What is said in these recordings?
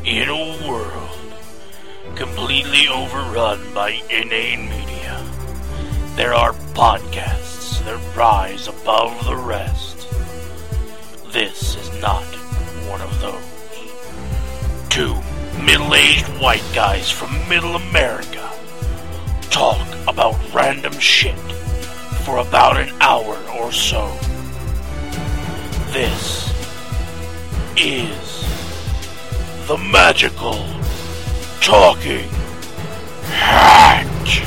In a world completely overrun by inane media, there are podcasts that rise above the rest. This is not one of those. Two middle-aged white guys from middle America talk about random shit for about an hour or so. This is the Magical Talking Hat.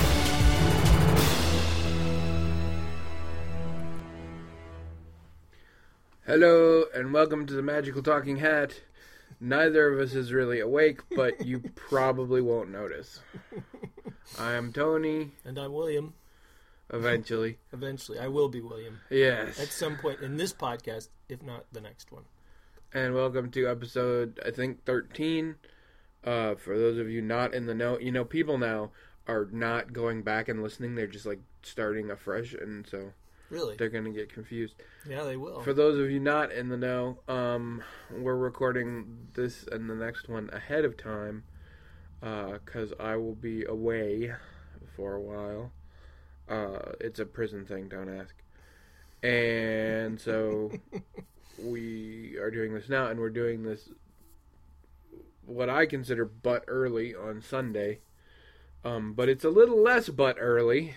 Hello, and welcome to the Magical Talking Hat. Neither of us is really awake, but you probably won't notice. I'm Tony. And I'm William. Eventually. Eventually. I will be William. Yes. At some point in this podcast, if not the next one. And welcome to episode, I think, 13. For those of you not in the know, people now are not going back and listening. They're just, starting afresh, and so... Really? They're going to get confused. Yeah, they will. For those of you not in the know, we're recording this and the next one ahead of time because I will be away for a while. It's a prison thing, don't ask. And so we are doing this now, and we're doing this what I consider butt early on Sunday. But it's a little less butt early.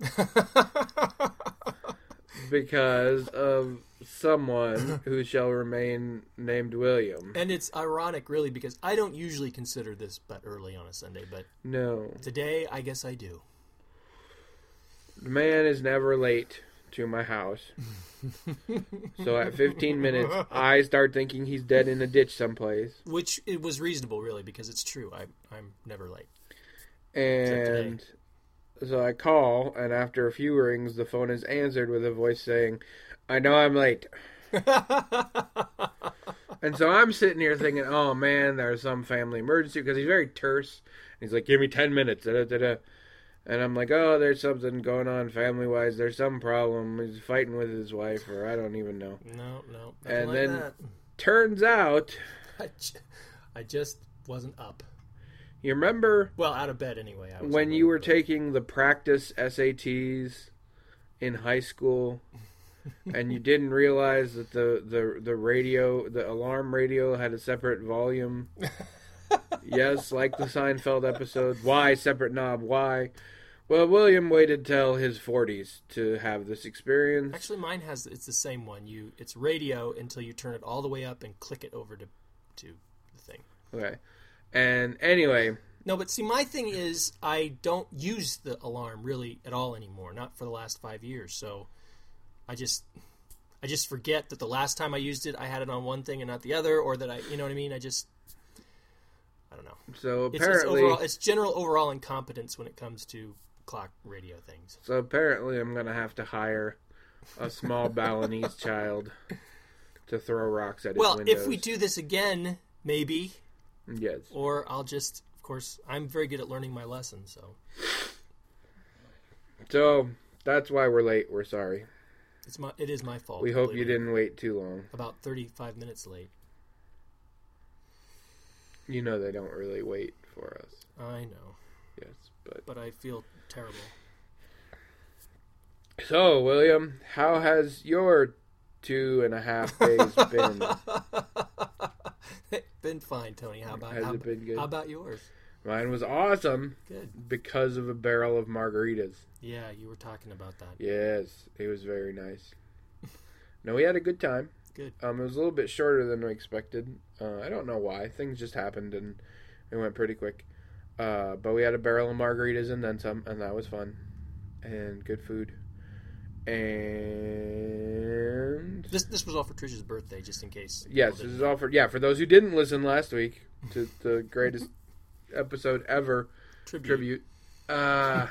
Because of someone who shall remain named William. And it's ironic, really, because I don't usually consider this but early on a Sunday, but no. Today, I guess I do. The man is never late to my house. So at 15 minutes, I start thinking he's dead in a ditch someplace. Which it was reasonable, really, because it's true. I'm never late. And... So I call, and after a few rings, the phone is answered with a voice saying, I know I'm late. And so I'm sitting here thinking, oh man, there's some family emergency, because he's very terse. He's like, give me 10 minutes. Da-da-da-da. And I'm like, oh, there's something going on family-wise. There's some problem. He's fighting with his wife, or I don't even know. No. And like then that. Turns out... I just wasn't up. You remember... Well, out of bed anyway. When you were taking the practice SATs in high school, and you didn't realize that the radio, the alarm radio, had a separate volume? Yes, like the Seinfeld episode. Why separate knob? Why? Well, William waited till his 40s to have this experience. Actually, mine it's the same one. It's radio until you turn it all the way up and click it over to the thing. Okay. And anyway... No, but see, my thing is I don't use the alarm really at all anymore. Not for the last 5 years. So I just forget that the last time I used it, I had it on one thing and not the other, or that you know what I mean? I don't know. So apparently... It's general overall incompetence when it comes to clock radio things. So apparently I'm going to have to hire a small Balinese child to throw rocks at his windows. Well, if we do this again, maybe... Yes. Or I'll just, of course, I'm very good at learning my lessons, so. So, that's why we're late. We're sorry. It is my fault. We hope you didn't wait too long. About 35 minutes late. You know they don't really wait for us. I know. Yes, but I feel terrible. So, William, how has your 2.5 days been? Been fine, Tony. Has it been good? How about yours? Mine was awesome. Good. Because of a barrel of margaritas. Yeah, you were talking about that. Yes, it was very nice. No, we had a good time. Good. It was a little bit shorter than we expected. I don't know why. Things just happened and it went pretty quick. But we had a barrel of margaritas and then some, and that was fun. And good food. And this was all for Trish's birthday, just in case. Yes, this is all for those who didn't listen last week to the greatest episode ever tribute. Yeah,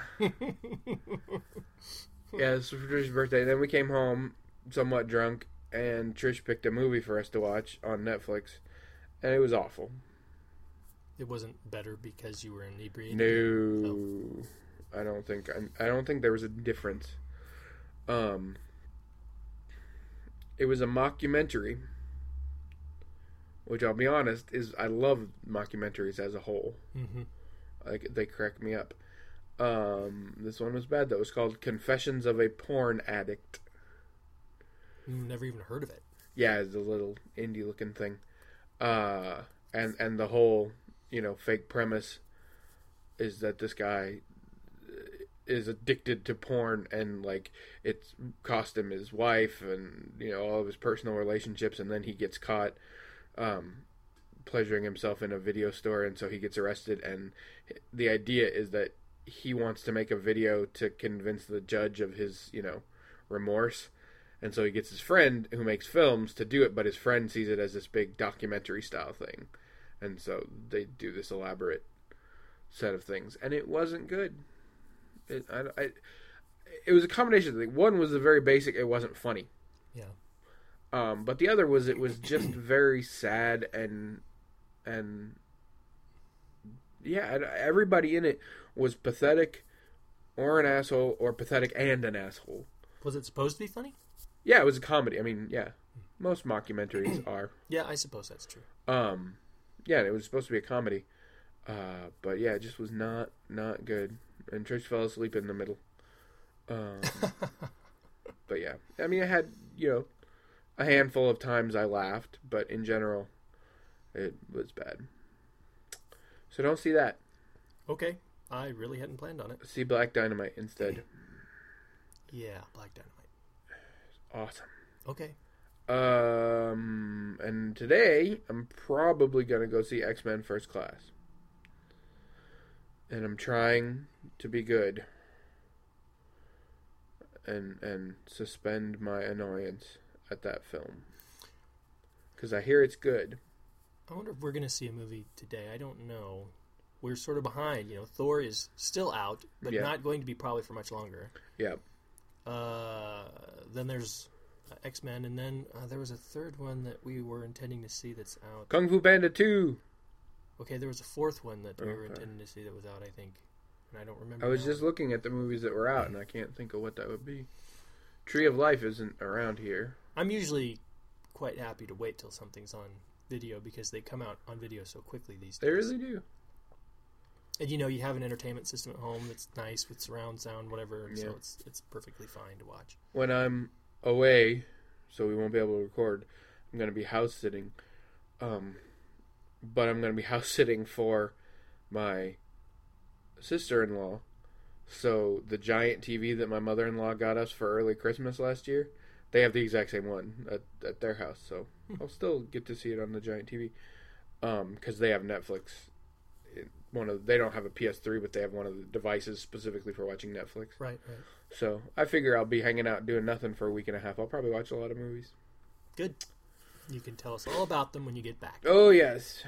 this was for Trish's birthday. Then we came home somewhat drunk, and Trish picked a movie for us to watch on Netflix, and it was awful. It wasn't better because you were inebriated? No, I don't think there was a difference. It was a mockumentary which I'll be honest is I love mockumentaries as a whole. Mm-hmm. Like they crack me up. This one was bad though. It was called Confessions of a Porn Addict. Never even heard of it. Yeah, it's a little indie looking thing. And the whole, fake premise is that this guy is addicted to porn, and like it's cost him his wife and all of his personal relationships, and then he gets caught pleasuring himself in a video store, and so he gets arrested. And the idea is that he wants to make a video to convince the judge of his remorse, and so he gets his friend who makes films to do it, but his friend sees it as this big documentary style thing, and so they do this elaborate set of things, and it wasn't good. It was a combination of things. One was a very basic. It wasn't funny. Yeah. But the other was it was just very sad and yeah, everybody in it was pathetic or an asshole or pathetic and an asshole. Was it supposed to be funny? Yeah, it was a comedy. I mean, yeah, most mockumentaries are. Yeah, I suppose that's true. Yeah, it was supposed to be a comedy. But yeah, it just was not good. And Trish fell asleep in the middle. But yeah, I mean, I had, a handful of times I laughed, but in general, it was bad. So don't see that. Okay, I really hadn't planned on it. See Black Dynamite instead. Yeah, Black Dynamite. Awesome. Okay. And today, I'm probably going to go see X-Men First Class. And I'm trying to be good. And suspend my annoyance at that film. Because I hear it's good. I wonder if we're going to see a movie today. I don't know. We're sort of behind. Thor is still out, but not going to be probably for much longer. Yeah. Then there's X-Men, and then there was a third one that we were intending to see that's out. Kung Fu Panda 2. Okay, there was a fourth one that we were intending to see that was out, I think. And I don't remember. I was just looking at the movies that were out, and I can't think of what that would be. Tree of Life isn't around here. I'm usually quite happy to wait till something's on video because they come out on video so quickly these days. They really do. And you have an entertainment system at home that's nice with surround sound, whatever, and so it's perfectly fine to watch. When I'm away, so we won't be able to record, I'm going to be house sitting. But I'm going to be house sitting for my sister-in-law. So the giant TV that my mother-in-law got us for early Christmas last year, they have the exact same one at their house. So I'll still get to see it on the giant TV. Because they have Netflix. They don't have a PS3, but they have one of the devices specifically for watching Netflix. Right. So I figure I'll be hanging out doing nothing for a week and a half. I'll probably watch a lot of movies. Good. You can tell us all about them when you get back. Oh, yes.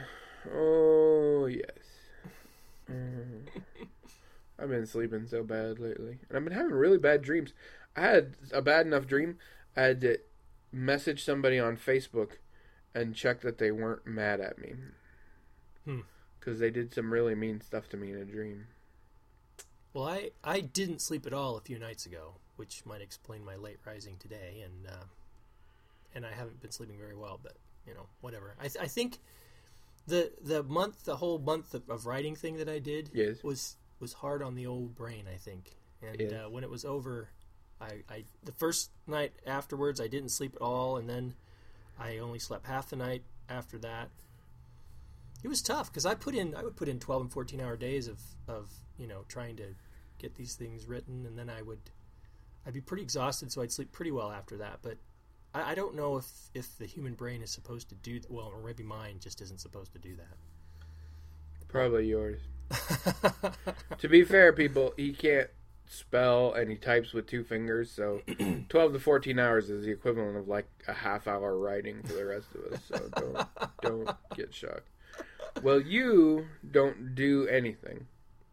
I've been sleeping so bad lately. And I've been having really bad dreams. I had a bad enough dream. I had to message somebody on Facebook and check that they weren't mad at me. Because they did some really mean stuff to me in a dream. Well, I didn't sleep at all a few nights ago, which might explain my late rising today, and I haven't been sleeping very well, but, whatever. I think the whole month of writing thing that I did was hard on the old brain, I think. And when it was over, the first night afterwards, I didn't sleep at all, and then I only slept half the night after that. It was tough because I would put in 12 and 14-hour days of trying to get these things written, and then I'd be pretty exhausted, so I'd sleep pretty well after that. But I don't know if the human brain is supposed to do that. Well, or maybe mine just isn't supposed to do that. Probably yours. To be fair, people, he can't spell and he types with 2 fingers, so 12 to 14 hours is the equivalent of like a half-hour writing for the rest of us. So don't get shocked. Well, you don't do anything.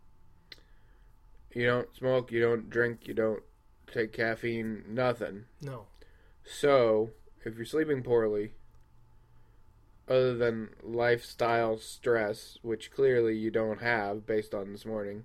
You don't smoke, you don't drink, you don't take caffeine, nothing. No. So, if you're sleeping poorly, other than lifestyle stress, which clearly you don't have based on this morning,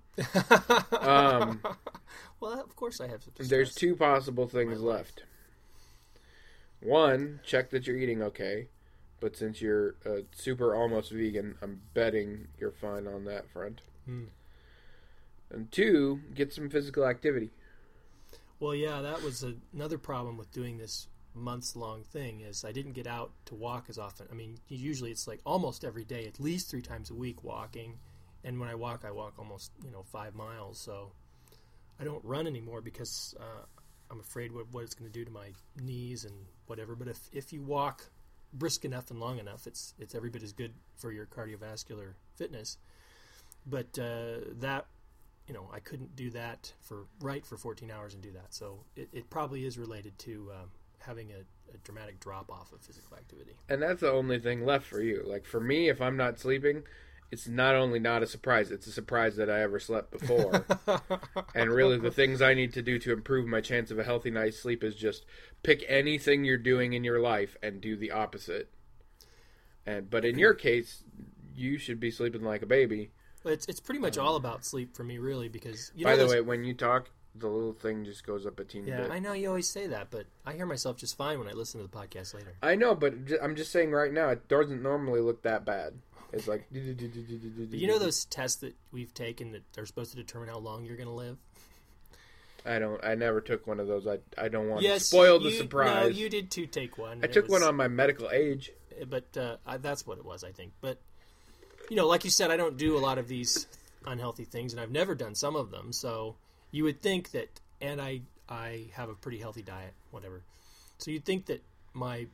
well, of course I have some stress. There's 2 possible things left. One, check that you're eating okay. But since you're super almost vegan, I'm betting you're fine on that front. And 2, get some physical activity. Well, yeah, that was another problem with doing this months-long thing is I didn't get out to walk as often. I mean, usually it's like almost every day, at least 3 times a week walking. And when I walk almost 5 miles. So I don't run anymore because I'm afraid what it's going to do to my knees and whatever. But if you walk brisk enough and long enough, it's every bit as good for your cardiovascular fitness. But that, I couldn't do that for 14 hours and do that. So it probably is related to having a dramatic drop-off of physical activity. And that's the only thing left for you. Like, for me, if I'm not sleeping, it's not only not a surprise, it's a surprise that I ever slept before. And really, the things I need to do to improve my chance of a healthy night's sleep is just pick anything you're doing in your life and do the opposite. But in your case, you should be sleeping like a baby. It's pretty much all about sleep for me, really, because... By the way, when you talk, the little thing just goes up a teeny bit. Yeah, I know you always say that, but I hear myself just fine when I listen to the podcast later. I know, but I'm just saying right now, it doesn't normally look that bad. It's like... But you know those tests that we've taken that are supposed to determine how long you're going to live? I never took one of those. I don't want to spoil the surprise. No, you did too take one. I took one on my medical age. But that's what it was, I think. But, like you said, I don't do a lot of these unhealthy things, and I've never done some of them. So you would think that, and I have a pretty healthy diet, whatever. So you'd think that my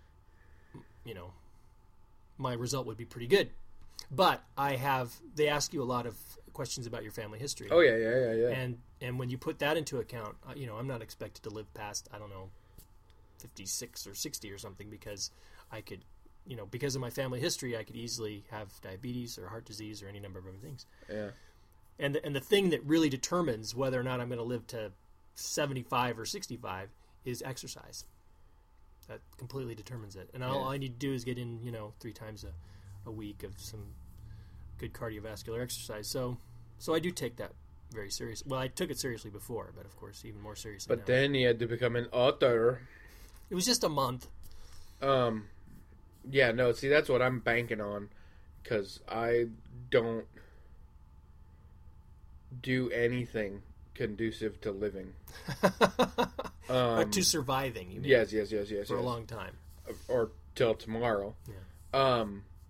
result would be pretty good. But they ask you a lot of questions about your family history. Oh, yeah. And when you put that into account, I'm not expected to live past, 56 or 60 or something because I could, because of my family history, I could easily have diabetes or heart disease or any number of other things. Yeah. And the thing that really determines whether or not I'm going to live to 75 or 65 is exercise. That completely determines it. And all I need to do is get in, 3 times a week of some good cardiovascular exercise. So I do take that very serious. Well, I took it seriously before, but of course, even more seriously now. But then you had to become an author. It was just a month. Yeah, no, see, that's what I'm banking on, because I don't do anything conducive to living. To surviving, you mean? Yes. For a long time. Or till tomorrow. Yeah.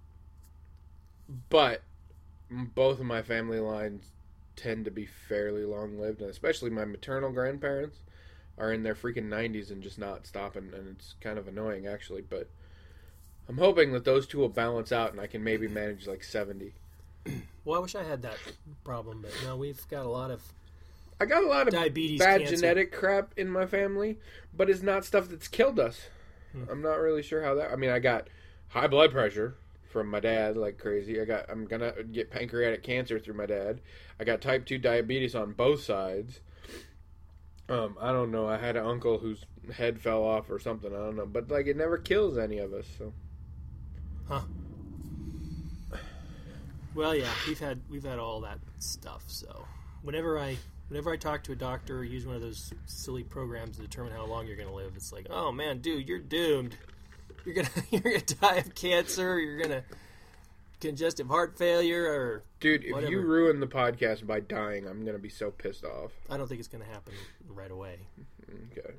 But both of my family lines tend to be fairly long-lived, and especially my maternal grandparents are in their freaking 90s and just not stopping, and it's kind of annoying, actually, but I'm hoping that those two will balance out and I can maybe manage like 70. Well, I wish I had that problem, but no, we've got a lot of diabetes, bad cancer. Genetic crap in my family, but it's not stuff that's killed us. I'm not really sure how that... I mean, I got high blood pressure from my dad like crazy. I'm gonna get pancreatic cancer through my dad. I got type 2 diabetes on both sides. I don't know. I had an uncle whose head fell off or something. I don't know. But like, it never kills any of us, so... Huh. Well, yeah, we've had all that stuff. So whenever I talk to a doctor or use one of those silly programs to determine how long you're going to live, it's like, oh man, dude, you're doomed. You're gonna die of cancer. You're gonna congestive heart failure, or dude, if whatever. You ruin the podcast by dying, I'm gonna be so pissed off. I don't think it's gonna happen right away. Okay.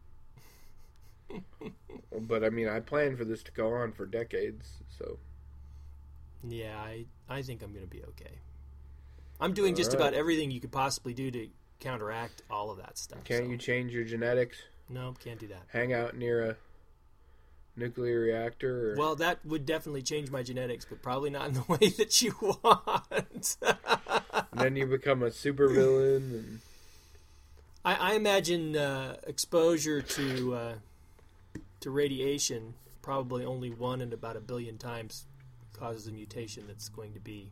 But I mean, I plan for this to go on for decades, so. Yeah, I think I'm going to be okay. I'm doing just about everything you could possibly do to counteract all of that stuff. Can't you change your genetics? No, can't do that. Hang out near a nuclear reactor? Or... Well, that would definitely change my genetics, but probably not in the way that you want. And then you become a supervillain. And... I imagine exposure to radiation, probably only 1 in about 1 billion times, causes a mutation that's going to be,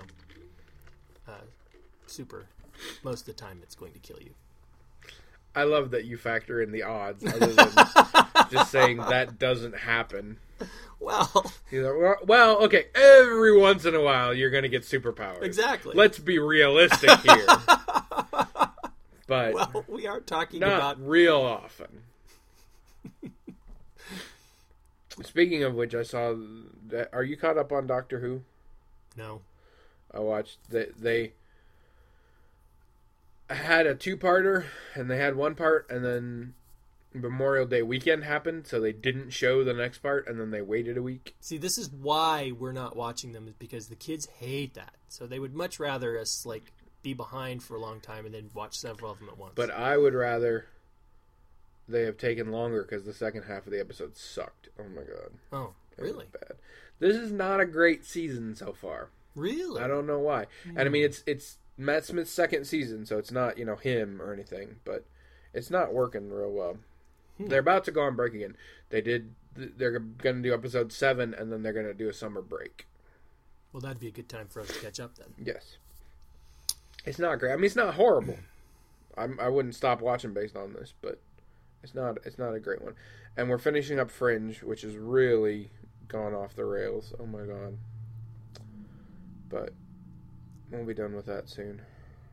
super. Most of the time, it's going to kill you. I love that you factor in the odds, other than just saying that doesn't happen. Well, okay, every once in a while, you're going to get superpowers. Exactly. Let's be realistic here. But well, we are talking not about real often. Speaking of which, I saw that. Are you caught up on Doctor Who? No. I watched they had a 2-parter, and they had 1 part, and then Memorial Day weekend happened, so they didn't show the next part, and then they waited a week. See, this is why we're not watching them, is because the kids hate that. So they would much rather us be behind for a long time and then watch several of them at once. But I would rather they have taken longer, because the second half of the episode sucked. Oh my god. Oh, really? It was bad. This is not a great season so far. Really? I don't know why. And I mean, it's Matt Smith's second season, so it's not, him or anything, but it's not working real well. They're about to go on break again. They're going to do episode 7, and then they're going to do a summer break. Well, that'd be a good time for us to catch up then. Yes. It's not great. I mean, it's not horrible. I wouldn't stop watching based on this, but it's not a great one. And we're finishing up Fringe, which has really gone off the rails. Oh my god. But we'll be done with that soon.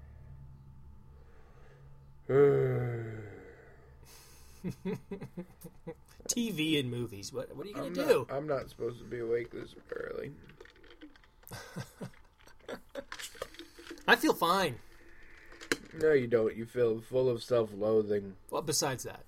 TV and movies. What are you going to do? I'm not supposed to be awake this early. I feel fine. No, you don't. You feel full of self-loathing. Well, besides that.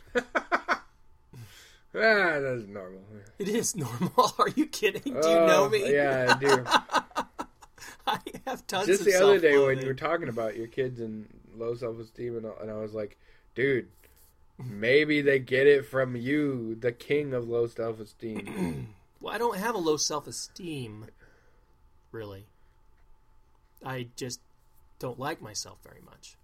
That's normal. It is normal. Are you kidding? Do you know me? Yeah, I do. I have tons Just of the other day when self-loathing. you were talking about your kids and low self-esteem, and I was like, dude, maybe they get it from you, the king of low self-esteem. Well, I don't have a low self-esteem, really. I just don't like myself very much.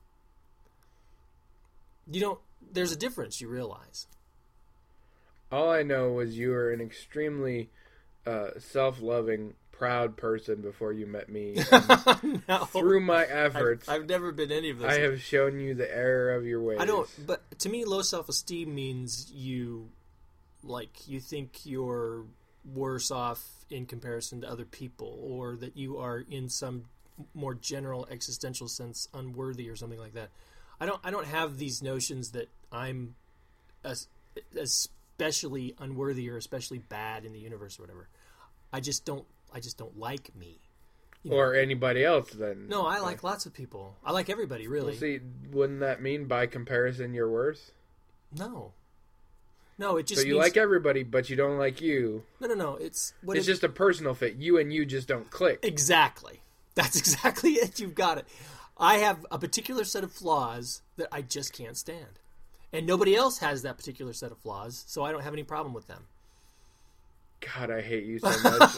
There's a difference, you realize. All I know was you were an extremely self-loving, proud person before you met me. No. Through my efforts, I've never been any of those. I have shown you the error of your ways. I don't, but to me, low self-esteem means you think you're worse off in comparison to other people, or that you are in some more general existential sense unworthy or something like that. I don't have these notions that I'm especially unworthy or especially bad in the universe or whatever. I just don't like me. Or anybody else, then. No, I like lots of people. I like everybody, really. Well, see, wouldn't that mean by comparison you're worse? No, it just So you means... like everybody, but you don't like you. No. It's just a personal fit. You and you just don't click. Exactly. That's exactly it. You've got it. I have a particular set of flaws that I just can't stand. And nobody else has that particular set of flaws, so I don't have any problem with them. God, I hate you so much.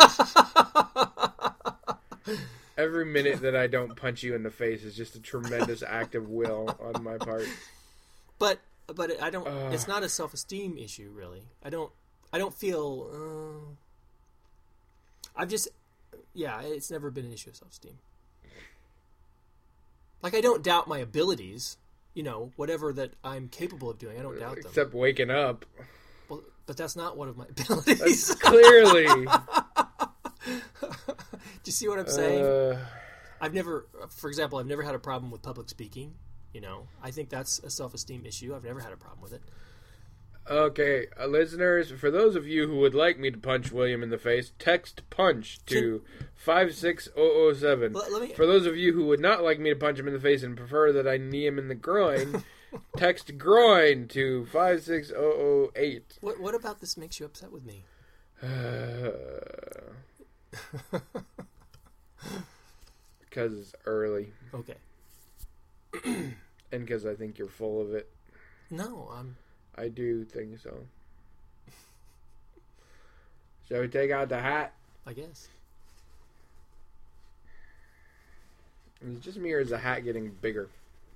Every minute that I don't punch you in the face is just a tremendous act of will on my part. But I don't. It's not a self-esteem issue, really. I don't feel. It's never been an issue of self-esteem. Like, I don't doubt my abilities. Whatever that I'm capable of doing, I don't doubt them. Except waking up. Well, but that's not one of my abilities. That's clearly. Do you see what I'm saying? I've never had a problem with public speaking. I think that's a self-esteem issue. I've never had a problem with it. Okay, listeners, for those of you who would like me to punch William in the face, text punch to 56007. For those of you who would not like me to punch him in the face and prefer that I knee him in the groin, text groin to 56008. What about this makes you upset with me? Because it's early. Okay. And because I think you're full of it. No, I do think so. Shall we take out the hat? I guess. Is it just me, or is the hat getting bigger?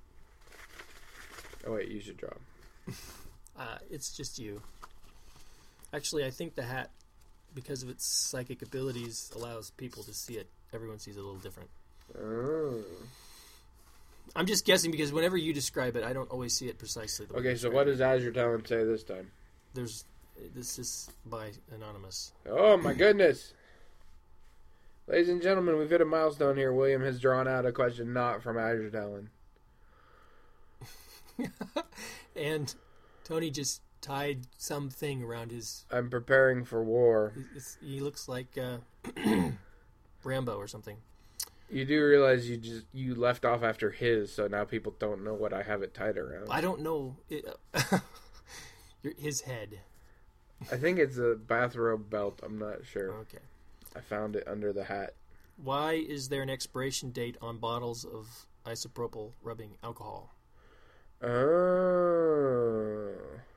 Oh wait, you should draw. It's just you. Actually, I think the hat, because of its psychic abilities, allows people to see it. Everyone sees it a little different. Oh. I'm just guessing because whenever you describe it, I don't always see it precisely the way Okay, you so describe what does Azure Talent say this time? This is by Anonymous. Oh my goodness! Ladies and gentlemen, we've hit a milestone here. William has drawn out a question not from Azure Talent. And Tony just tied something around his... I'm preparing for war. He looks like Rambo or something. You do realize you left off after his, so now people don't know what I have it tied around. I don't know. His head. I think it's a bathrobe belt. I'm not sure. Okay. I found it under the hat. Why is there an expiration date on bottles of isopropyl rubbing alcohol? Oh.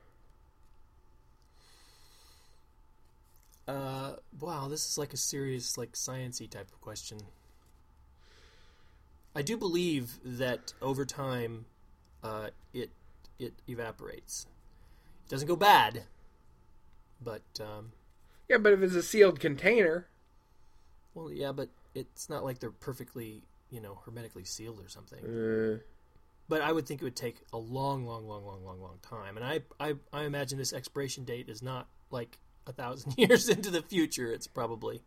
Wow, this is like a serious, like, science-y type of question. I do believe that over time, it evaporates. It doesn't go bad, but... Yeah, but if it's a sealed container... Well, yeah, but it's not like they're perfectly, hermetically sealed or something. But I would think it would take a long time. And I imagine this expiration date is not like 1,000 years into the future. It's probably...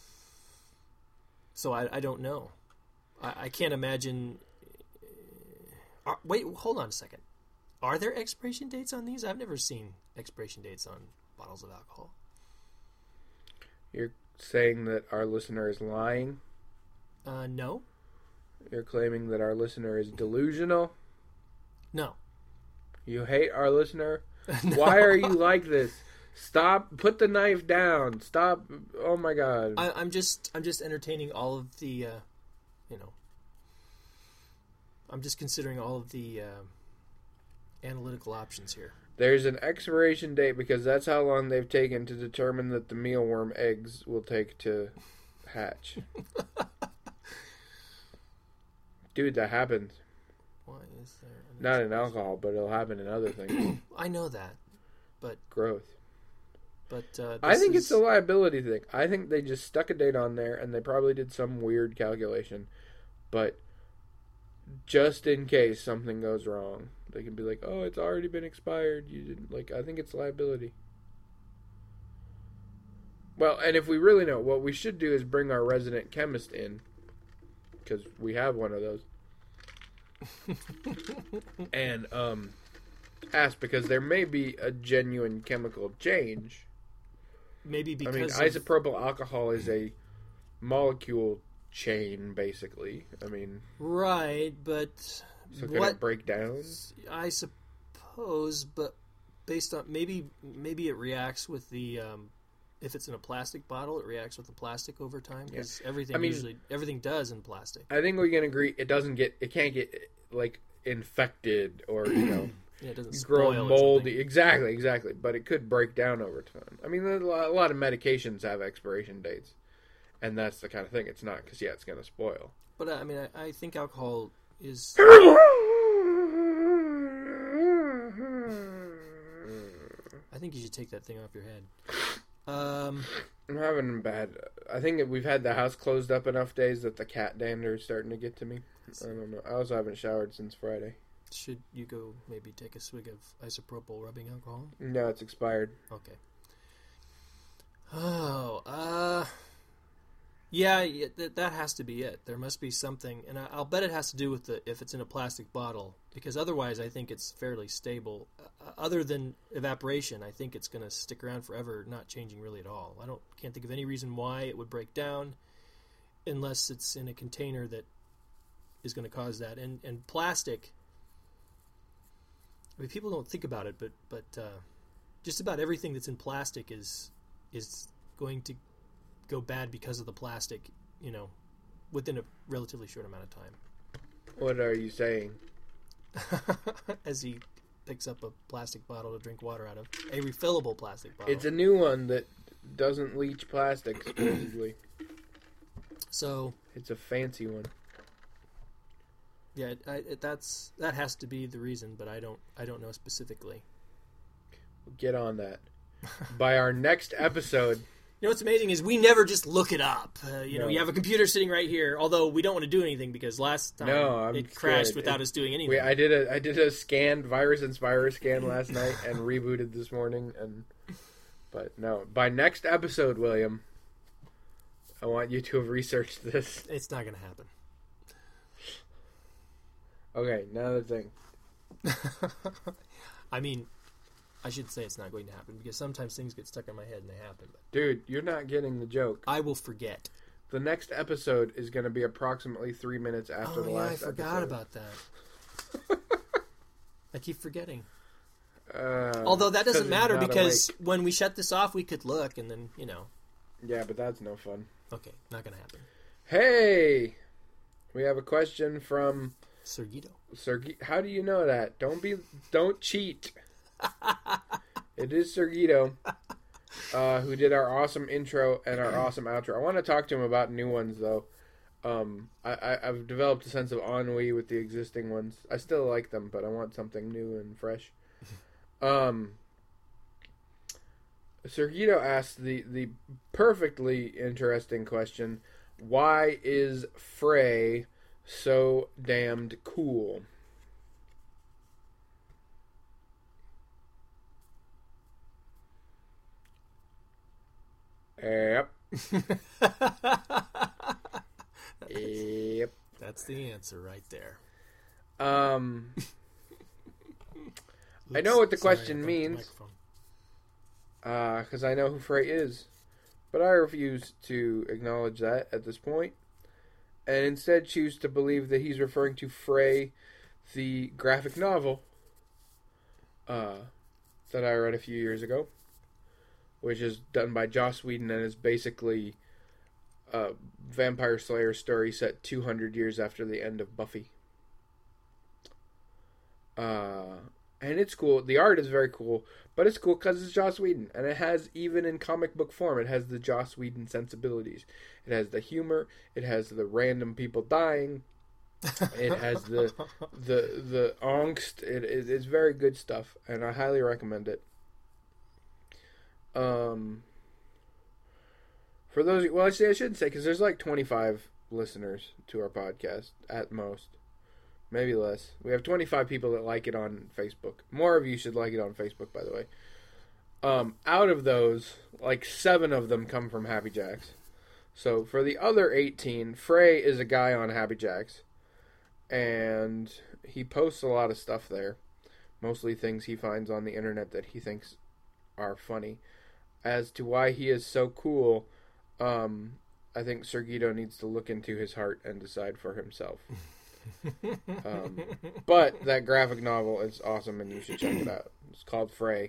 So I don't know. I can't imagine... Wait, hold on a second. Are there expiration dates on these? I've never seen expiration dates on bottles of alcohol. You're saying that our listener is lying? No. You're claiming that our listener is delusional? No. You hate our listener? No. Why are you like this? Stop. Put the knife down. Stop. Oh my God. I'm just entertaining all of the, I'm just considering all of the analytical options here. There's an expiration date because that's how long they've taken to determine that the mealworm eggs will take to hatch. Dude, that happens. Why is there... Not in alcohol, but it'll happen in other things. I know that, but... Growth. But I think it's a liability thing. I think they just stuck a date on there, and they probably did some weird calculation. But just in case something goes wrong, they can be like, "Oh, it's already been expired. You didn't like." I think it's liability. Well, and if we really know, what we should do is bring our resident chemist in, because we have one of those, and ask, because there may be a genuine chemical change. Maybe because isopropyl alcohol is a molecule chain, basically. Right, but so can it break down? I suppose, but based on maybe it reacts with the if it's in a plastic bottle, it reacts with the plastic over time because everything does in plastic. I think we can agree it can't get like infected or Yeah, it doesn't grow spoil moldy. Exactly. But it could break down over time. A lot of medications have expiration dates, and that's the kind of thing. It's not because it's going to spoil. But I think alcohol is. I think you should take that thing off your head. I'm having bad. I think we've had the house closed up enough days that the cat dander is starting to get to me. I don't know. I also haven't showered since Friday. Should you go maybe take a swig of isopropyl rubbing alcohol? No, it's expired. Okay. Oh, yeah, that has to be it. There must be something, and I'll bet it has to do with if it's in a plastic bottle, because otherwise I think it's fairly stable. Other than evaporation, I think it's going to stick around forever, not changing really at all. Can't think of any reason why it would break down, unless it's in a container that is going to cause that. And plastic. People don't think about it, but just about everything that's in plastic is going to go bad because of the plastic, within a relatively short amount of time. What are you saying? As he picks up a plastic bottle to drink water out of. A refillable plastic bottle. It's a new one that doesn't leach plastic, supposedly. So... It's a fancy one. Yeah, that has to be the reason, but I don't know specifically. Get on that. By our next episode... What's amazing is we never just look it up. No. We have a computer sitting right here, although we don't want to do anything because last time it crashed without us doing anything. I did a virus and spyware scan last night and rebooted this morning. But no, by next episode, William, I want you to have researched this. It's not going to happen. Okay, now the thing. I should say it's not going to happen because sometimes things get stuck in my head and they happen. But Dude, you're not getting the joke. I will forget. The next episode is going to be approximately 3 minutes after the last episode. I forgot about that. I keep forgetting. Although that doesn't matter because when we shut this off, we could look and then, Yeah, but that's no fun. Okay, not going to happen. Hey! We have a question from... Sergito. How do you know that? Don't cheat. It is Sergito, who did our awesome intro and our awesome outro. I want to talk to him about new ones, though. I've developed a sense of ennui with the existing ones. I still like them, but I want something new and fresh. Sergito asked the perfectly interesting question, why is Frey so damned cool? Yep. Yep. That's the answer right there. I know what the question means. Because I know who Frey is. But I refuse to acknowledge that at this point. And instead choose to believe that he's referring to Frey, the graphic novel that I read a few years ago, which is done by Joss Whedon and is basically a Vampire Slayer story set 200 years after the end of Buffy. And it's cool. The art is very cool, but it's cool because it's Joss Whedon, and it has, even in comic book form, it has the Joss Whedon sensibilities. It has the humor. It has the random people dying. It has the angst. It's very good stuff, and I highly recommend it. For those, well, actually, I shouldn't say, because there's like 25 listeners to our podcast at most. Maybe less. We have 25 people that like it on Facebook. More of you should like it on Facebook, by the way. Out of those, like 7 of them come from Happy Jacks. So for the other 18, Frey is a guy on Happy Jacks. And he posts a lot of stuff there. Mostly things he finds on the internet that he thinks are funny. As to why he is so cool, I think Sergito needs to look into his heart and decide for himself. But that graphic novel is awesome and you should check it out. It's called Frey.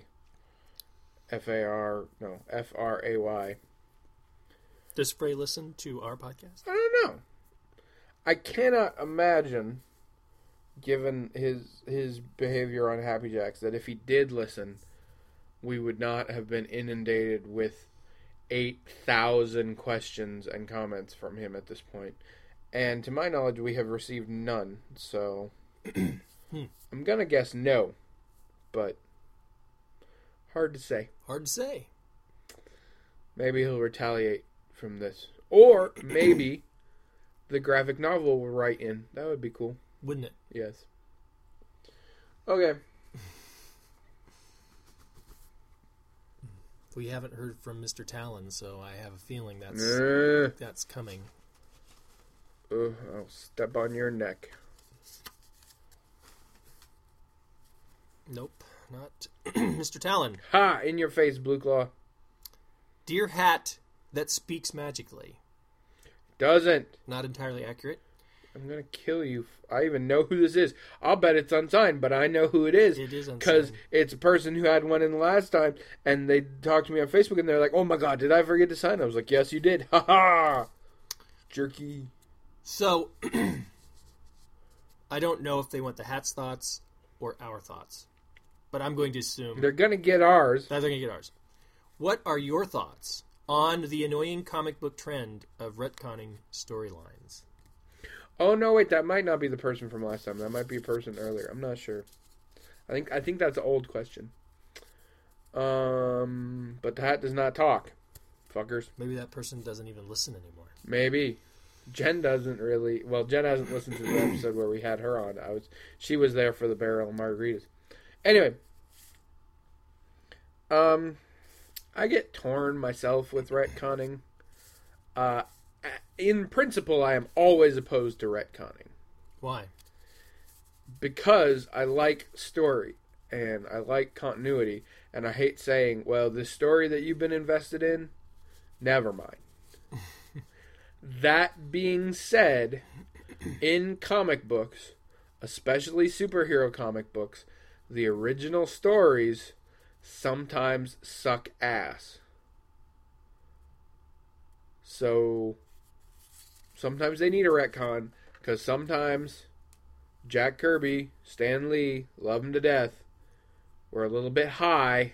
F-R-A-Y. Does Frey listen to our podcast? I don't know. I cannot imagine, given his behavior on Happy Jacks, that if he did listen, we would not have been inundated with 8,000 questions and comments from him at this point. And to my knowledge, we have received none. So I'm going to guess no. But hard to say. Hard to say. Maybe he'll retaliate from this. Or maybe the graphic novel will write in. That would be cool. Wouldn't it? Yes. Okay. We haven't heard from Mr. Talon, so I have a feeling that's coming. I'll step on your neck. Nope, not Mr. Talon. Ha! In your face, Blue Claw. Dear hat that speaks magically. Doesn't. Not entirely accurate. I'm gonna kill you. I even know who this is. I'll bet it's unsigned, but I know who it is. It is unsigned. Because it's a person who had one in the last time, and they talked to me on Facebook, and they're like, oh my god, did I forget to sign? I was like, yes, you did. Ha ha! Jerky. So, I don't know if they want the hat's thoughts or our thoughts, but I'm going to assume they're going to get ours. They're going to get ours. What are your thoughts on the annoying comic book trend of retconning storylines? Oh no, wait, that might not be the person from last time. That might be a person earlier. I'm not sure. I think that's an old question. But the hat does not talk. Fuckers. Maybe that person doesn't even listen anymore. Maybe. Jen doesn't really. Well, Jen hasn't listened to the episode where we had her on. She was there for the barrel of margaritas. Anyway, I get torn myself with retconning. In principle, I am always opposed to retconning. Why? Because I like story and I like continuity, And I hate saying, well, this story that you've been invested in, never mind. That being said, in comic books, especially superhero comic books, the original stories sometimes suck ass. So, sometimes they need a retcon, because sometimes Jack Kirby, Stan Lee, love him to death, were a little bit high,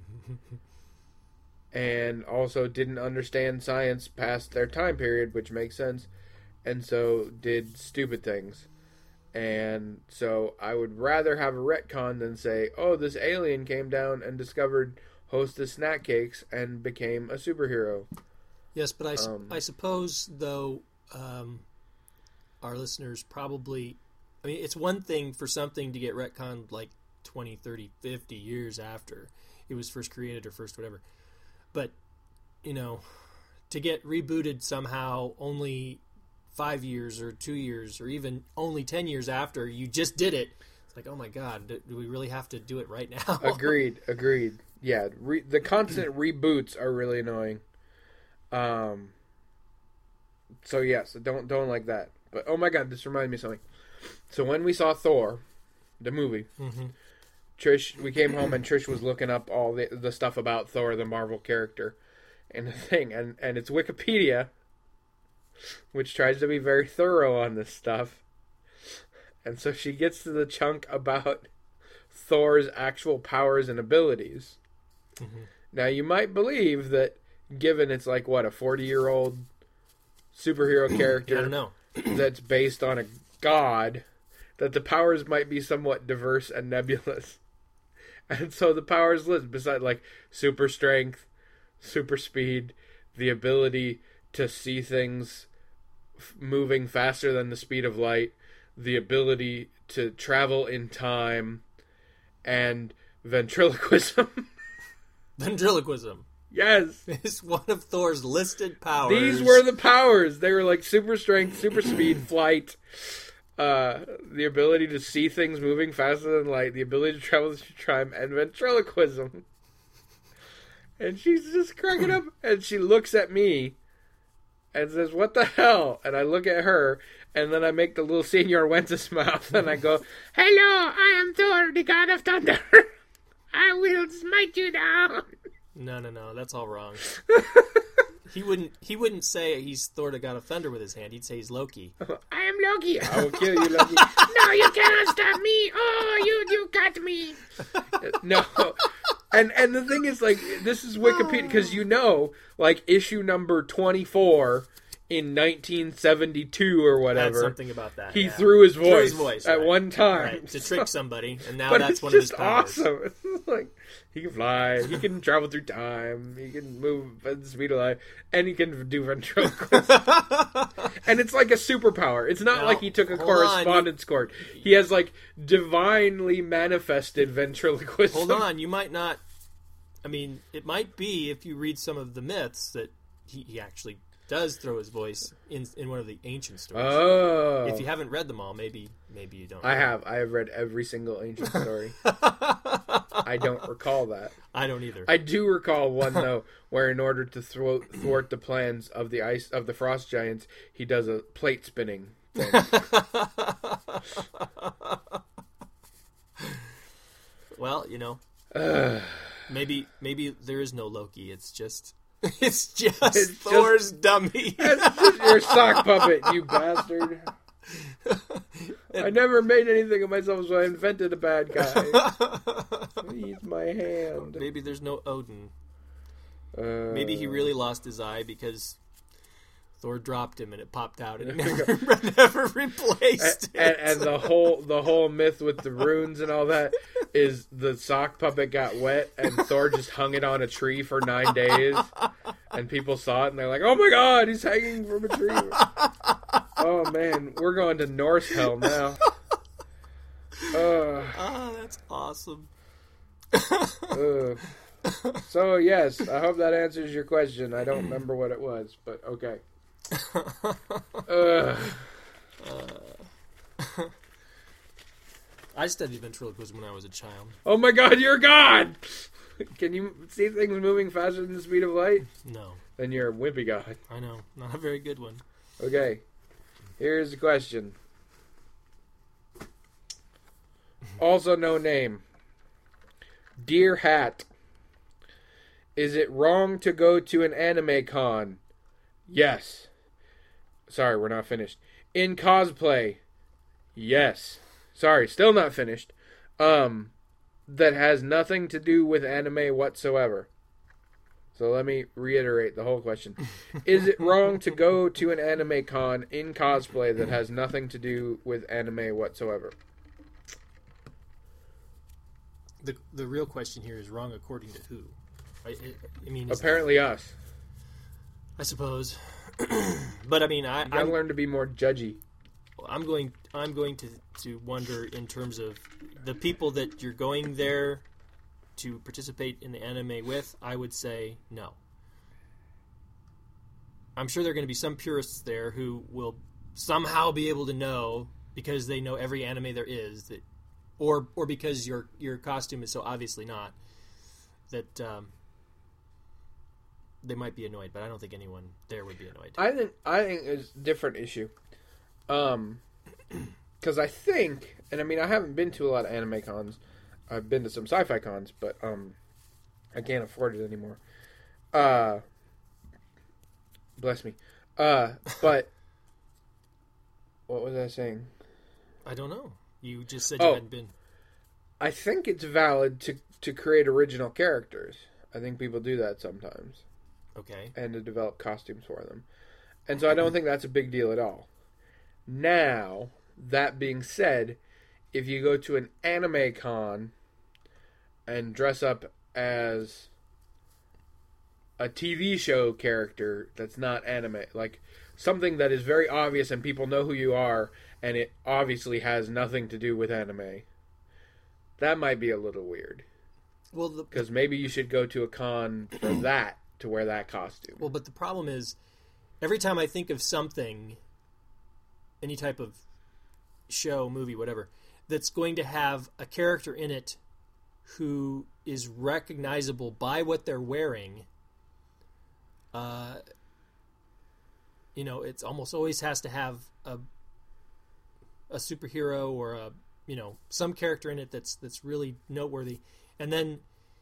and also didn't understand science past their time period, which makes sense, and so did stupid things. And so I would rather have a retcon than say, oh, this alien came down and discovered Hostess snack cakes and became a superhero. Yes, but I suppose, though, our listeners probably... I mean, it's one thing for something to get retconned like 20, 30, 50 years after it was first created or first whatever. But, to get rebooted somehow only 5 years or 2 years or even only 10 years after you just did it, it's like, oh my God, do we really have to do it right now? Agreed. Yeah, the constant reboots are really annoying. So yes, don't like that. But oh my God, this reminded me of something. So when we saw Thor, the movie, Trish, we came home and Trish was looking up all the stuff about Thor, the Marvel character, and the thing, and it's Wikipedia, which tries to be very thorough on this stuff. And so she gets to the chunk about Thor's actual powers and abilities. Now you might believe that, given it's like what, a 40-year-old superhero character I don't know. that's based on a god, that the powers might be somewhat diverse and nebulous. And so the powers list, besides like super strength, super speed, the ability to see things moving faster than the speed of light, the ability to travel in time, and ventriloquism. Ventriloquism. Yes. It's one of Thor's listed powers. These were the powers. They were like super strength, super speed, flight, the ability to see things moving faster than light, the ability to travel through time, and ventriloquism. And she's just cracking up, and she looks at me and says, "What the hell?" And I look at her, and then I make the little Senor Wences mouth, and I go, "Hello, I am Thor, the God of Thunder. I will smite you down." No, that's all wrong. He wouldn't say he's Thor, the God of Thunder with his hand. He'd say he's Loki. I am Loki. I will kill you, Loki. No, you cannot stop me. Oh, you got me. No. And the thing is, like, this is Wikipedia, because like, issue number 24 in 1972 or whatever. Had something about that. He threw his voice, at right. one time. Right, to trick somebody, and now but that's it's one of his just powers. awesome. It's like, he can fly, he can travel through time, he can move at the speed of light, and he can do ventriloquism. And it's like a superpower. It's not like he took a correspondence course. He has, like, divinely manifested ventriloquism. Hold on, you might not... I mean, it might be, if you read some of the myths, that he actually does throw his voice in one of the ancient stories. Oh. If you haven't read them all, maybe you don't. I have read every single ancient story. I don't recall that. I don't either. I do recall one, though, where in order to thwart the plans of the frost giants, he does a plate spinning thing. Well, maybe there is no Loki. It's just Thor's dummy. It's just your sock puppet, you bastard. I never made anything of myself, so I invented a bad guy. He's my hand. Maybe there's no Odin. Maybe he really lost his eye because Thor dropped him and it popped out and never replaced it. And the whole myth with the runes and all that is the sock puppet got wet and Thor just hung it on a tree for 9 days, and people saw it and they're like, "Oh my God, he's hanging from a tree." Oh man, we're going to Norse hell now. That's awesome. So yes, I hope that answers your question. I don't remember what it was, but okay. I studied ventriloquism when I was a child. Oh my God, you're God! Can you see things moving faster than the speed of light? No. Then you're a wimpy god. I know. Not a very good one. Okay. Here's the question. Also no name. Dear Hat. Is it wrong to go to an anime con? Yes. Sorry, we're not finished. In cosplay? Yes. Sorry, still not finished. That has nothing to do with anime whatsoever. So let me reiterate the whole question. Is it wrong to go to an anime con in cosplay that has nothing to do with anime whatsoever? The real question here is wrong according to who? I mean, Apparently us. I suppose. But I mean, You gotta learn to be more judgy. I'm going to wonder in terms of the people that you're going there to participate in the anime with. I would say no. I'm sure there are going to be some purists there who will somehow be able to know because they know every anime there is, that, or because your costume is so obviously not, that they might be annoyed. But I don't think anyone there would be annoyed. I think it's a different issue. Because I think, and I mean, I haven't been to a lot of anime cons. I've been to some sci-fi cons, but I can't afford it anymore. Bless me. But what was I saying? I don't know. You just said you hadn't been. I think it's valid to create original characters. I think people do that sometimes. Okay. And to develop costumes for them. And so I don't think that's a big deal at all. Now, that being said, if you go to an anime con and dress up as a TV show character that's not anime, like something that is very obvious and people know who you are, and it obviously has nothing to do with anime, that might be a little weird. Well, because maybe you should go to a con for that, to wear that costume. Well, but the problem is, every time I think of something, any type of show, movie, whatever, that's going to have a character in it who is recognizable by what they're wearing, it's almost always has to have a superhero or some character in it that's really noteworthy. And then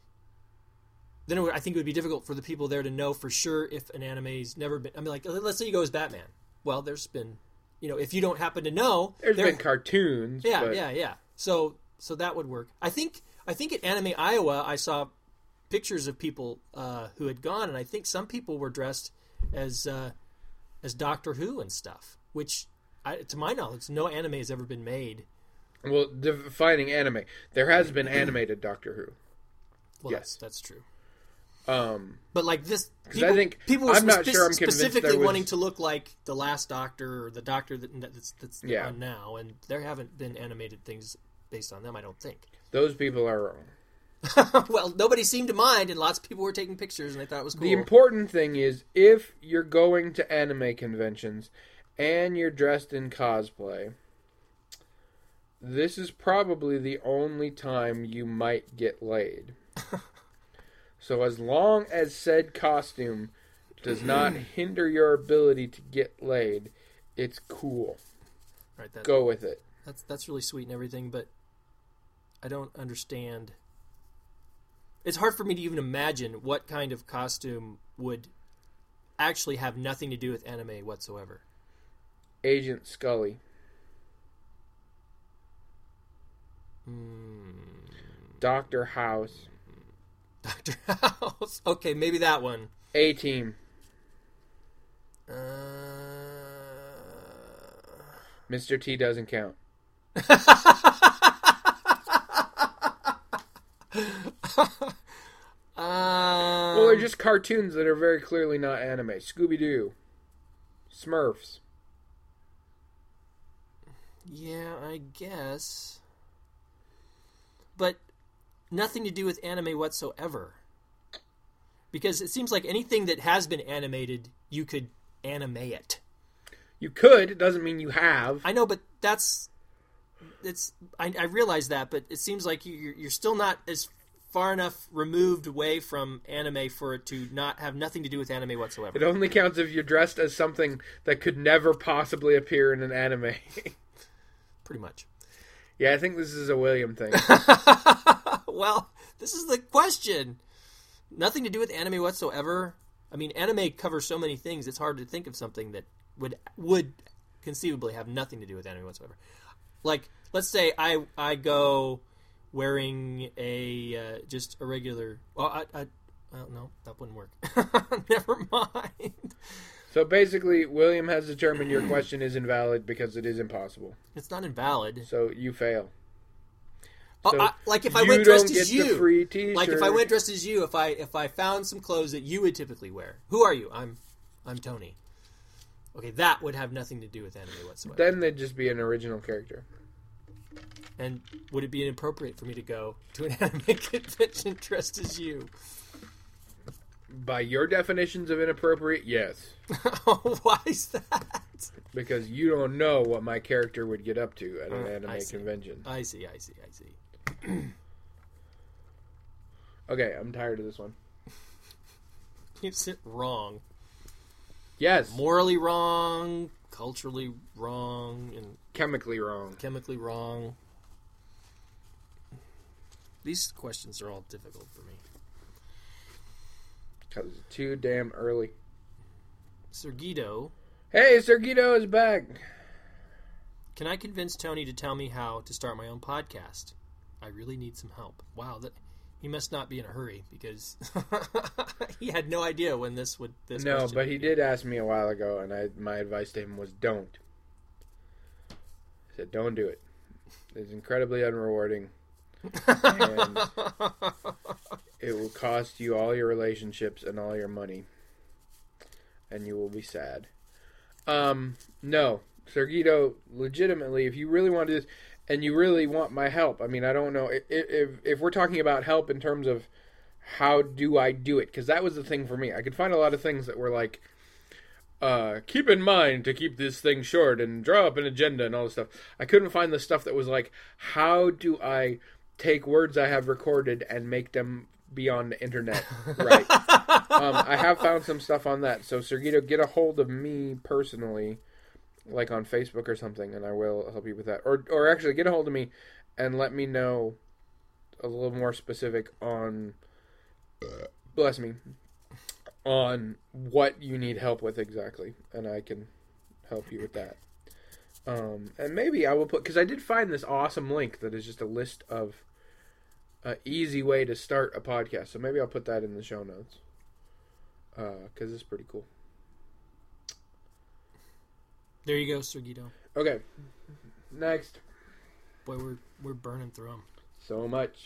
I think it would be difficult for the people there to know for sure if an anime's never been. I mean, like, let's say you go as Batman. Well, there's been, if you don't happen to know, there's been cartoons. Yeah, but... yeah. So that would work. I think at Anime Iowa, I saw pictures of people who had gone, and I think some people were dressed as Doctor Who and stuff. Which, to my knowledge, no anime has ever been made. Well, defining anime, there has been animated Doctor Who. Well, yes, that's true. But like this, people were specifically wanting to look like the Last Doctor or the Doctor that's on now, and there haven't been animated things based on them. I don't think those people are wrong. Well, nobody seemed to mind, and lots of people were taking pictures, and they thought it was cool. The important thing is, if you're going to anime conventions and you're dressed in cosplay, this is probably the only time you might get laid. So as long as said costume does not hinder your ability to get laid, it's cool. Right, go with it. That's really sweet and everything, but I don't understand. It's hard for me to even imagine what kind of costume would actually have nothing to do with anime whatsoever. Agent Scully. Dr. House. Dr. House. Okay, maybe that one. A-Team. Mr. T doesn't count. Well, they're just cartoons that are very clearly not anime. Scooby-Doo. Smurfs. Yeah, I guess. But nothing to do with anime whatsoever. Because it seems like anything that has been animated, you could anime it. You could. It doesn't mean you have. I know, but I realize that, but it seems like you're still not as far enough removed away from anime for it to not have nothing to do with anime whatsoever. It only counts if you're dressed as something that could never possibly appear in an anime. Pretty much. Yeah, I think this is a William thing. Well, this is the question. Nothing to do with anime whatsoever. I mean, anime covers so many things, it's hard to think of something that would conceivably have nothing to do with anime whatsoever. Like, let's say I go wearing just a regular... Well, no, that wouldn't work. Never mind. So basically, William has determined your question is invalid because it is impossible. It's not invalid. So you fail. So like if I you went dressed don't as get the you, free t-shirt. like if I went dressed as you, if I found some clothes that you would typically wear. Who are you? I'm Tony. Okay, that would have nothing to do with anime whatsoever. Then they'd just be an original character. And would it be inappropriate for me to go to an anime convention dressed as you? By your definitions of inappropriate, yes. Why is that? Because you don't know what my character would get up to at an anime convention. I see. Okay, I'm tired of this one. Is it wrong? Yes. Morally wrong, culturally wrong, and chemically wrong. Chemically wrong. These questions are all difficult for me. Because it's too damn early. Sergito. Hey, Sergito is back. Can I convince Tony to tell me how to start my own podcast? I really need some help. Wow, he must not be in a hurry because he had no idea when this would. No, but he did ask me a while ago, and my advice to him was don't. I said, don't do it. It's incredibly unrewarding. And it will cost you all your relationships and all your money. And you will be sad. No. Sergito, legitimately, if you really want to do this, and you really want my help, I mean, I don't know, if we're talking about help in terms of how do I do it, because that was the thing for me. I could find a lot of things that were like, keep in mind to keep this thing short and draw up an agenda and all this stuff. I couldn't find the stuff that was like, how do I take words I have recorded and make them be on the internet, right? I have found some stuff on that. So, Sergito, get a hold of me personally, like on Facebook or something, and I will help you with that. Or actually, get a hold of me and let me know a little more specific on, bless me, on what you need help with exactly, and I can help you with that. And maybe I will put, because I did find this awesome link that is just a list of an easy way to start a podcast. So maybe I'll put that in the show notes, because it's pretty cool. There you go, Sergito. Okay, next. Boy, we're burning through them. So much.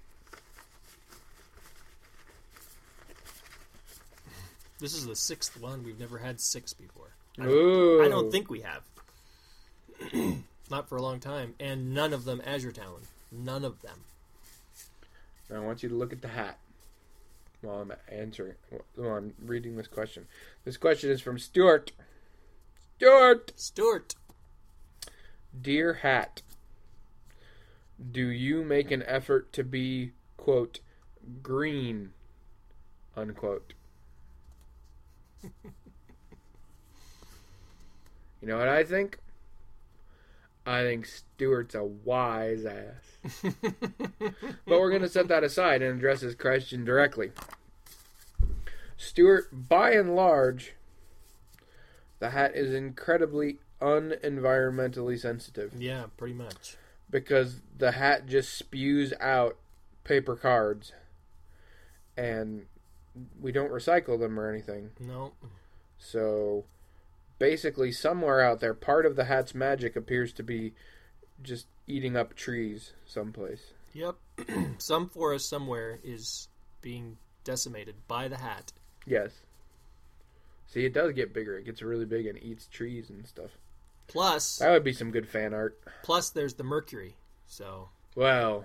This is the 6th one. We've never had 6 before. I don't think we have. Not for a long time. And none of them Azure Talon. None of them. I want you to look at the hat while I'm reading this question. This question is from Stuart. Stuart. Dear Hat, do you make an effort to be, quote, green, unquote? You know what I think? I think Stuart's a wise ass. But we're going to set that aside and address his question directly. Stuart, by and large, the hat is incredibly unenvironmentally sensitive. Yeah, pretty much. Because the hat just spews out paper cards. And we don't recycle them or anything. No. So, basically, somewhere out there, part of the hat's magic appears to be just eating up trees someplace. Yep. Some forest somewhere is being decimated by the hat. Yes. See, it does get bigger. It gets really big and eats trees and stuff. Plus... that would be some good fan art. Plus, there's the mercury, so... Well...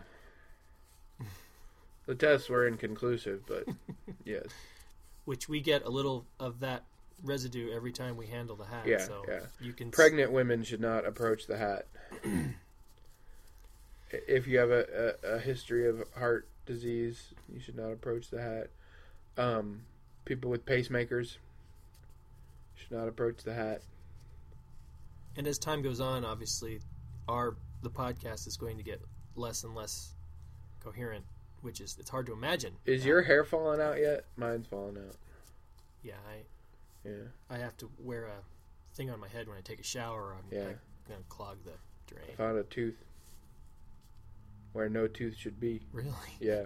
the tests were inconclusive, but yes. Which we get a little of that residue every time we handle the hat. Yeah, so yeah. You can pregnant women should not approach the hat. If you have a history of heart disease, you should not approach the hat. People with pacemakers should not approach the hat. And as time goes on, obviously, the podcast is going to get less and less coherent, which is, it's hard to imagine. Is your hair falling out yet? Mine's falling out. Yeah, Yeah. I have to wear a thing on my head when I take a shower. I'm going to clog the drain. I found a tooth where no tooth should be. Really? Yeah.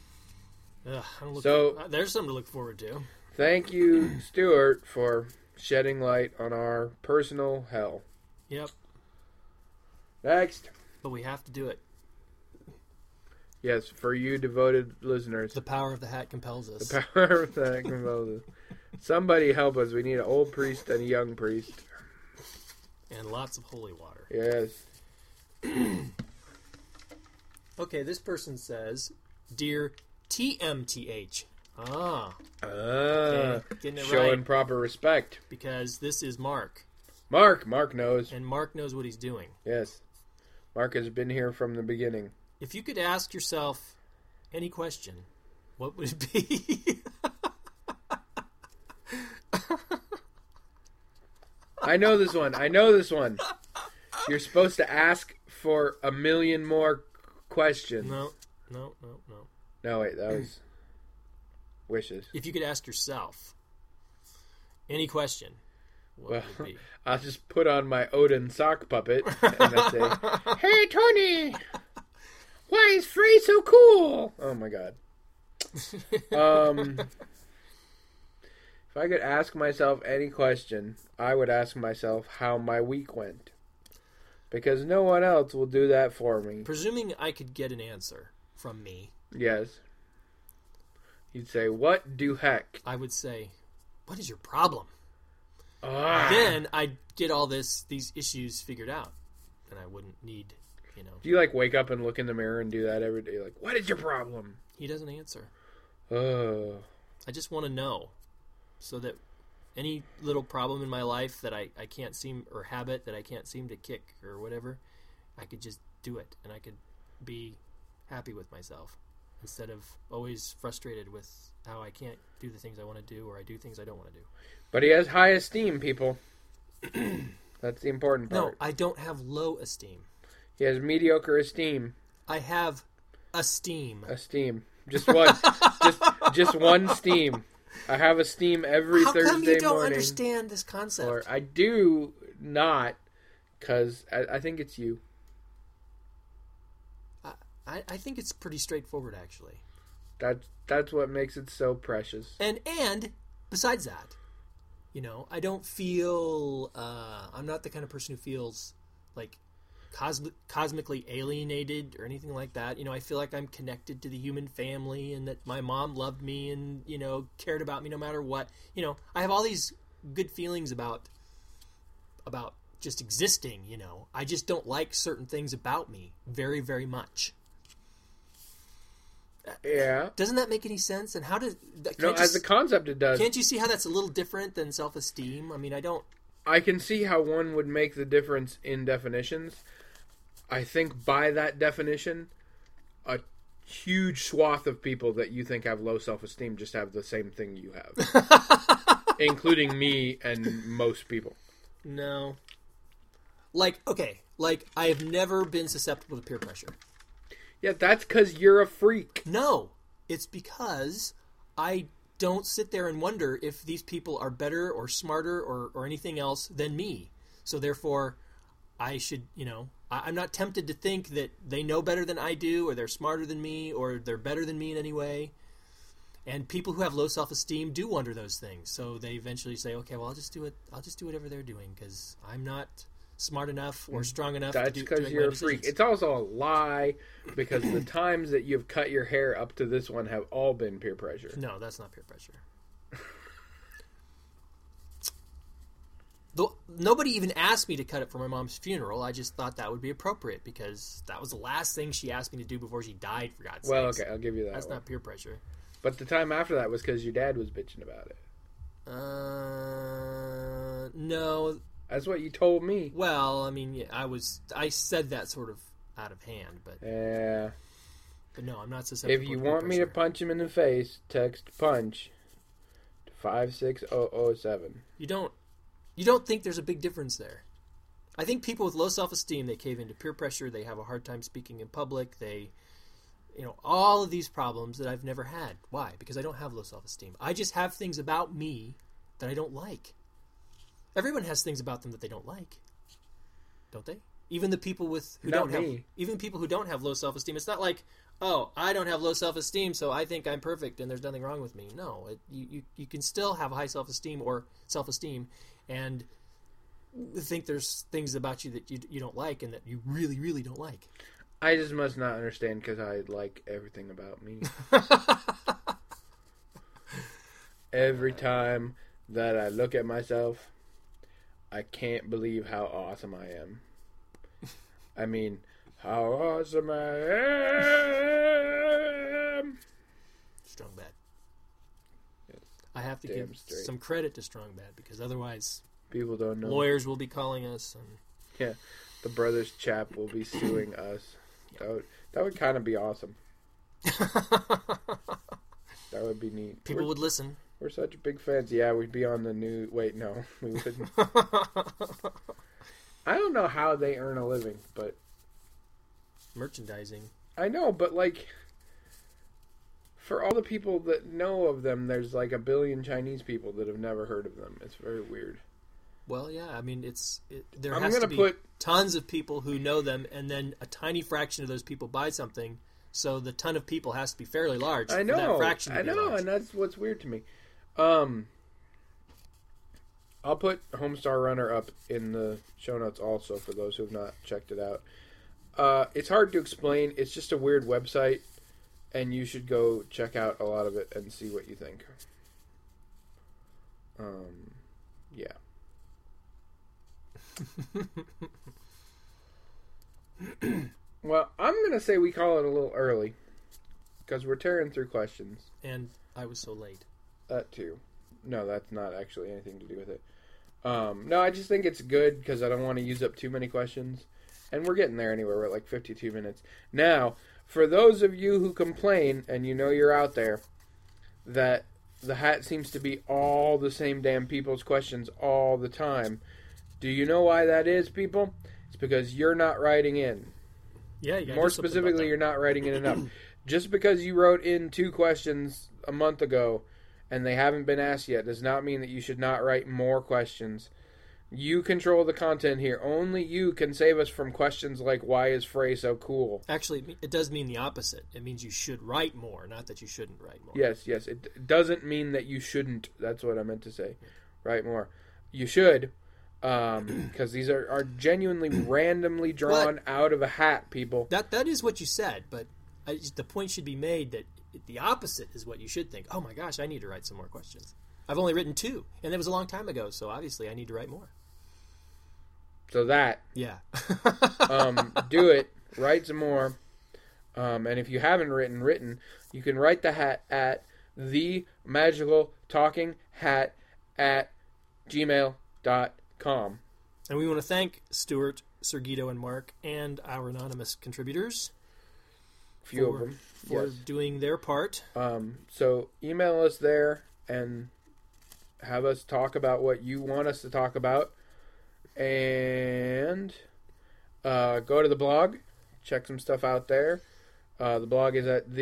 There's something to look forward to. Thank you, Stuart, for shedding light on our personal hell. Yep. Next. But we have to do it. Yes, for you devoted listeners. The power of the hat compels us. The power of the hat compels us. Somebody help us. We need an old priest and a young priest. And lots of holy water. Yes. Okay, this person says, Dear TMTH. Okay, getting it showing right. proper respect. Because this is Mark. Mark knows. And Mark knows what he's doing. Yes. Mark has been here from the beginning. If you could ask yourself any question, what would it be? I know this one. You're supposed to ask for a million more questions. No. No, wait, that was wishes. If you could ask yourself any question, what would it be? I'll just put on my Odin sock puppet and I say, "Hey, Tony, why is Frey so cool?" Oh my god. If I could ask myself any question, I would ask myself how my week went. Because no one else will do that for me. Presuming I could get an answer from me. Yes. You'd say, "What do heck?" I would say, "What is your problem?" Ah. Then I'd get all these issues figured out. And I wouldn't need, Do you wake up and look in the mirror and do that every day? What is your problem? He doesn't answer. Oh. I just want to know. So that any little problem in my life that I can't seem, or habit that I can't seem to kick or whatever, I could just do it. And I could be happy with myself. Instead of always frustrated with how I can't do the things I want to do, or I do things I don't want to do. But he has high esteem, people. That's the important part. No, I don't have low esteem. He has mediocre esteem. I have esteem. Esteem. Just one. just one steam. I have a steam every Thursday morning. How come you don't understand this concept? Or I do not, because I think it's you. I think it's pretty straightforward, actually. That's what makes it so precious. And besides that, I don't feel. I'm not the kind of person who feels like cosmically alienated or anything like that. I feel like I'm connected to the human family, and that my mom loved me and cared about me no matter what. I have all these good feelings about just existing. I just don't like certain things about me very, very much. Yeah. Doesn't that make any sense? And how does... as a concept it does. Can't you see how that's a little different than self-esteem? I mean, I can see how one would make the difference in definitions. I think by that definition, a huge swath of people that you think have low self-esteem just have the same thing you have. Including me and most people. No. I have never been susceptible to peer pressure. Yeah, that's because you're a freak. No, it's because I don't sit there and wonder if these people are better or smarter or anything else than me. So therefore, I should, I'm not tempted to think that they know better than I do, or they're smarter than me, or they're better than me in any way. And people who have low self-esteem do wonder those things. So they eventually say, okay, well, I'll just do it. I'll just do whatever they're doing because I'm not smart enough or strong enough That's to do because you're a freak. It's also a lie because the times that you've cut your hair up to this one have all been peer pressure. No, that's not peer pressure. Though nobody even asked me to cut it for my mom's funeral. I just thought that would be appropriate because that was the last thing she asked me to do before she died, for God's Well, sakes. okay, I'll give you that. That's not peer pressure. But the time after that was because your dad was bitching about it. No. That's what you told me. Well, I mean, I said that sort of out of hand, but yeah. But no, I'm not susceptible. If you to peer want me to pressure. punch him in the face, text punch to 56007. You don't think there's a big difference there. I think people with low self-esteem, they cave into peer pressure, they have a hard time speaking in public, they, all of these problems that I've never had. Why? Because I don't have low self-esteem. I just have things about me that I don't like. Everyone has things about them that they don't like. Don't they? Even the people even people who don't have low self-esteem. It's not like, oh, I don't have low self-esteem, so I think I'm perfect and there's nothing wrong with me. No, you can still have high self-esteem and think there's things about you that you don't like and that you really, really don't like. I just must not understand because I like everything about me. Every time that I look at myself, I can't believe how awesome I am. I mean, how awesome I am. Strong Bad. Yes. I have to give straight. some credit to Strong Bad because otherwise people don't know. Lawyers will be calling us. And... Yeah, the Brothers Chap will be suing us. That would kind of be awesome. That would be neat. People would listen. We're such big fans. Yeah, we'd be on the news. Wait, no, we wouldn't. I don't know how they earn a living, but... Merchandising. I know, but for all the people that know of them, there's 1 billion Chinese people that have never heard of them. It's very weird. Well, yeah, I mean, there has to be tons of people who know them, and then a tiny fraction of those people buy something, so the ton of people has to be fairly large. I know, for that fraction to be large. And that's what's weird to me. I'll put Homestar Runner up in the show notes also for those who have not checked it out. It's hard to explain. It's just a weird website, and you should go check out a lot of it and see what you think. Yeah. Well, I'm going to say we call it a little early because we're tearing through questions. And I was so late. That too. No, that's not actually anything to do with it. No, I just think it's good because I don't want to use up too many questions. And we're getting there anyway. We're at 52 minutes. Now, for those of you who complain, and you're out there, that the hat seems to be all the same damn people's questions all the time. Do you know why that is, people? It's because you're not writing in. Yeah, you gotta More do something specifically, about that. you're not writing in enough. Just because you wrote in 2 questions a month ago and they haven't been asked yet does not mean that you should not write more questions. You control the content here. Only you can save us from questions like, why is Frey so cool? Actually, it does mean the opposite. It means you should write more, not that you shouldn't write more. Yes. It doesn't mean that you shouldn't. That's what I meant to say. Write more. You should, because these are genuinely randomly drawn out of a hat, people. That is what you said, but the point should be made that the opposite is what you should think. Oh my gosh, I need to write some more questions. I've only written 2, and that was a long time ago, so obviously I need to write more. So that. Yeah. Do it. Write some more. And if you haven't written, you can write the hat at themagicaltalkinghat@gmail.com. And we want to thank Stuart, Sergito, and Mark, and our anonymous contributors. Few of them. For doing their part. So email us there and have us talk about what you want us to talk about. And go to the blog. Check some stuff out there. The blog is at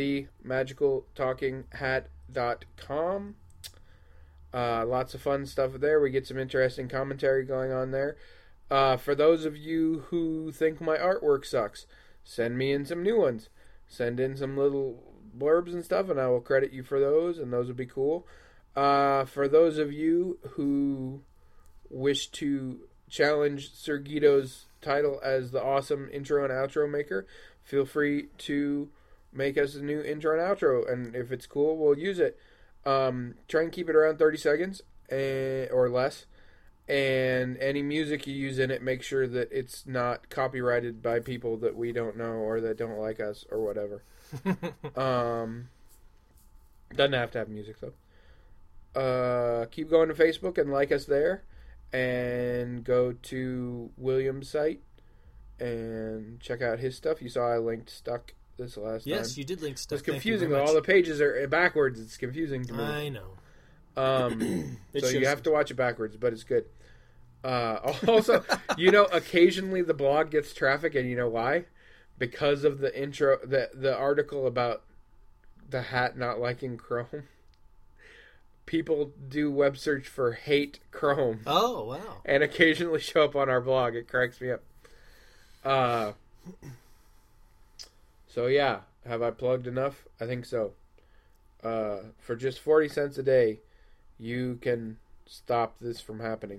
themagicaltalkinghat.com. Lots of fun stuff there. We get some interesting commentary going on there. For those of you who think my artwork sucks, send me in some new ones. Send in some little blurbs and stuff, and I will credit you for those, and those would be cool. For those of you who wish to challenge Sergito's title as the awesome intro and outro maker, feel free to make us a new intro and outro, and if it's cool, we'll use it. Try and keep it around 30 seconds or less, and any music you use in it, make sure that it's not copyrighted by people that we don't know or that don't like us or whatever. Doesn't have to have music though. Keep going to Facebook and like us there, and go to William's site and check out his stuff. You saw I linked Stuck this last time. Yes, you did link stuff. It's confusing. All the pages are backwards. It's confusing to me. I know. So you have to watch it backwards, but it's good. Also, occasionally the blog gets traffic, and you know why? Because of the intro, the article about the hat not liking Chrome. People do web search for hate Chrome. Oh, wow. And occasionally show up on our blog. It cracks me up. So yeah, have I plugged enough? I think so. For just 40 cents a day, you can stop this from happening.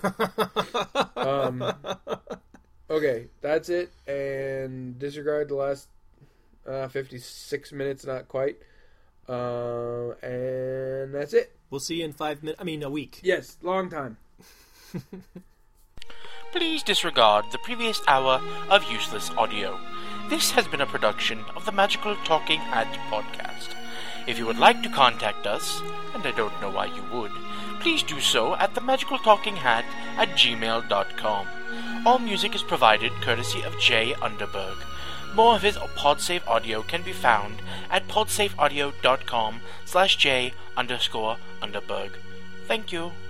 Okay, that's it. And disregard the last 56 minutes, not quite. And that's it. We'll see you in 5 minutes. A week. Yes, long time. Please disregard the previous hour of useless audio. This has been a production of the Magical Talking Hat podcast. If you would like to contact us, and I don't know why you would, please do so at themagicaltalkinghat@gmail.com. All music is provided courtesy of Jay Underberg. More of his PodSafe audio can be found at podsafeaudio.com/J_Underberg. Thank you.